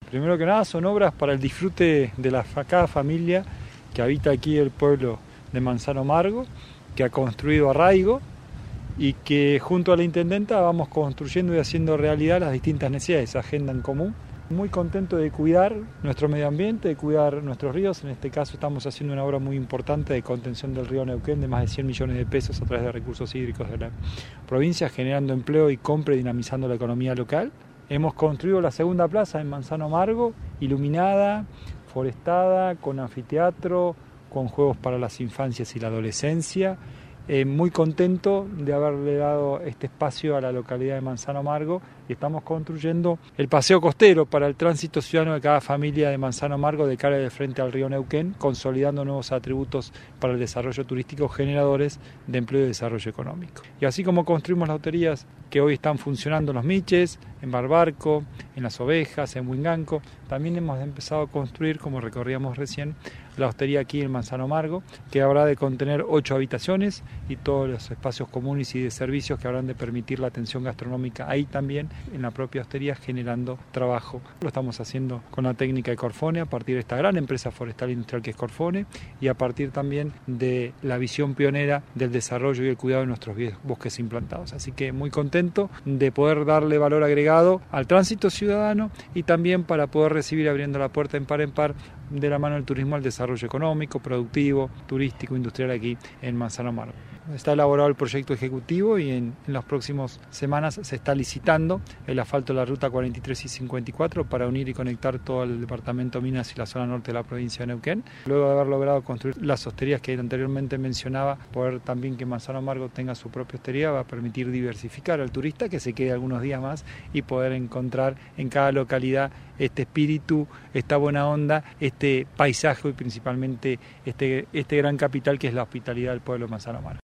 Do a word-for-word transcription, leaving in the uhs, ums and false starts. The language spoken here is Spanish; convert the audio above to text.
Primero que nada son obras para el disfrute de la, cada familia que habita aquí el pueblo de Manzano Margo, que ha construido arraigo y que junto a la intendenta vamos construyendo y haciendo realidad las distintas necesidades, esa agenda en común. Muy contento de cuidar nuestro medio ambiente, de cuidar nuestros ríos. En este caso estamos haciendo una obra muy importante de contención del río Neuquén de más de cien millones de pesos a través de recursos hídricos de la provincia, generando empleo y compra y dinamizando la economía local. Hemos construido la segunda plaza en Manzano Margo, iluminada, forestada, con anfiteatro, con juegos para las infancias y la adolescencia. Eh, muy contento de haberle dado este espacio a la localidad de Manzano Margo y estamos construyendo el paseo costero para el tránsito ciudadano de cada familia de Manzano Margo de cara de frente al río Neuquén, consolidando nuevos atributos para el desarrollo turístico generadores de empleo y desarrollo económico. Y así como construimos las hosterías que hoy están funcionando en Los Miches, en Barbarco, en Las Ovejas, en Huinganco, también hemos empezado a construir, como recorríamos recién, la hostería aquí en Manzano Margo, que habrá de contener ocho habitaciones y todos los espacios comunes y de servicios que habrán de permitir la atención gastronómica ahí también, en la propia hostería, generando trabajo. Lo estamos haciendo con la técnica de Corfone, a partir de esta gran empresa forestal industrial que es Corfone, y a partir también de la visión pionera del desarrollo y el cuidado de nuestros bosques implantados. Así que muy contento de poder darle valor agregado al tránsito ciudadano y también para poder recibir, abriendo la puerta en par en par, de la mano del turismo al desarrollo económico, productivo, turístico, industrial aquí en Manzano Margo. Está elaborado el proyecto ejecutivo y en, en las próximas semanas se está licitando el asfalto de la ruta cuarenta y tres y cincuenta y cuatro para unir y conectar todo el departamento Minas y la zona norte de la provincia de Neuquén. Luego de haber logrado construir las hosterías que anteriormente mencionaba, poder también que Manzano Margo tenga su propia hostería va a permitir diversificar al turista que se quede algunos días más y poder encontrar en cada localidad este espíritu, esta buena onda, este paisaje y principalmente este, este gran capital que es la hospitalidad del pueblo de Manzano Margo.